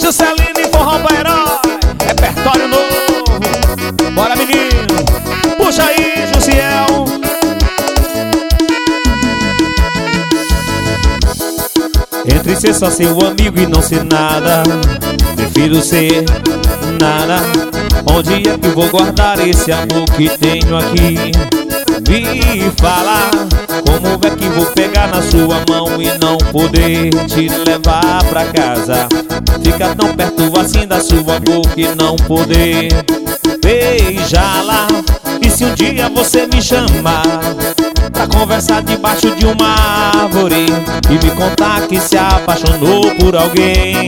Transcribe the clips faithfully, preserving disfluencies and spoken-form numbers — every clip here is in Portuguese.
Juscelino e Forró pra Herói, repertório novo. Bora, menino, puxa aí, Jussiel. Entre ser só seu amigo e não ser nada, prefiro ser nada. Onde é que vou guardar esse amor que tenho aqui? Me fala, como é que vou pegar na sua mão e não poder te levar pra casa? Fica tão perto assim da sua boca e não poder beijá-la. E se um dia você me chamar pra conversar debaixo de uma árvore e me contar que se apaixonou por alguém,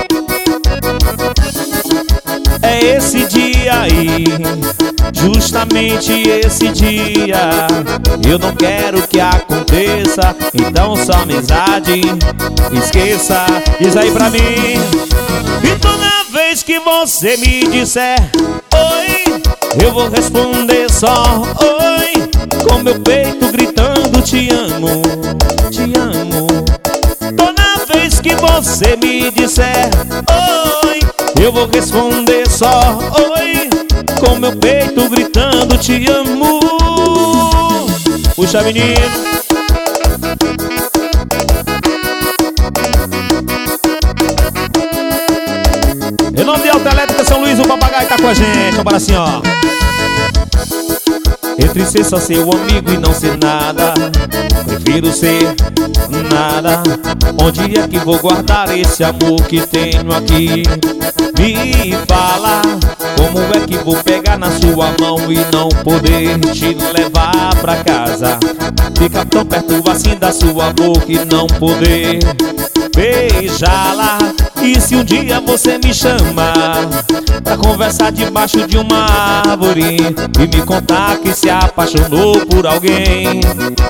é esse dia aí, justamente esse dia. Eu não quero que aconteça, então só amizade, esqueça. Diz aí pra mim. E toda vez que você me disser oi, eu vou responder só oi, com meu peito gritando te amo, te amo. Toda vez que você me disser oi, eu vou responder só oi, com meu peito gritando te amo. Puxa, menino. Em nome de Autoelétrica São Luís, o papagaio tá com a gente. Vamos assim, ó. Entre ser só seu amigo e não ser nada, prefiro ser nada. Onde é que vou guardar esse amor que tenho aqui? Me fala, como é que vou pegar na sua mão e não poder te levar pra casa? Fica tão perto assim da sua boca e não poder beijá-la. E se um dia você me chamar pra conversar debaixo de uma árvore e me contar que se apaixonou por alguém,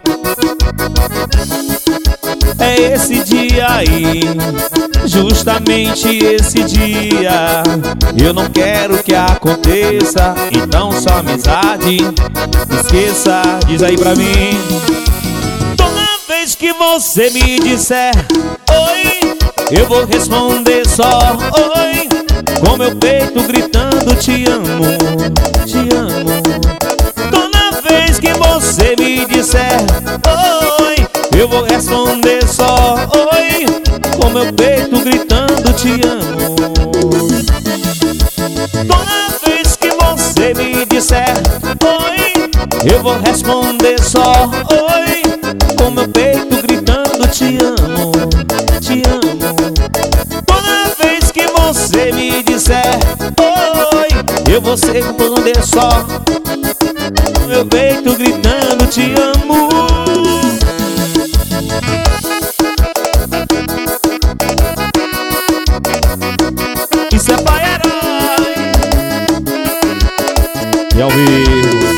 é esse dia aí, justamente esse dia. Eu não quero que aconteça, então só amizade, esqueça. Diz aí pra mim. Toda vez que você me disser oi, eu vou responder só oi, com meu peito gritando te amo, te amo. Toda vez que você me disser oi, eu vou responder só oi, com meu peito gritando te amo. Toda vez que você me disser oi, eu vou responder só oi, com meu peito gritando te amo, te amo. Toda vez que você me disser oi, eu vou responder só, com meu peito gritando te amo. Isso é pra Herói. E ao vivo.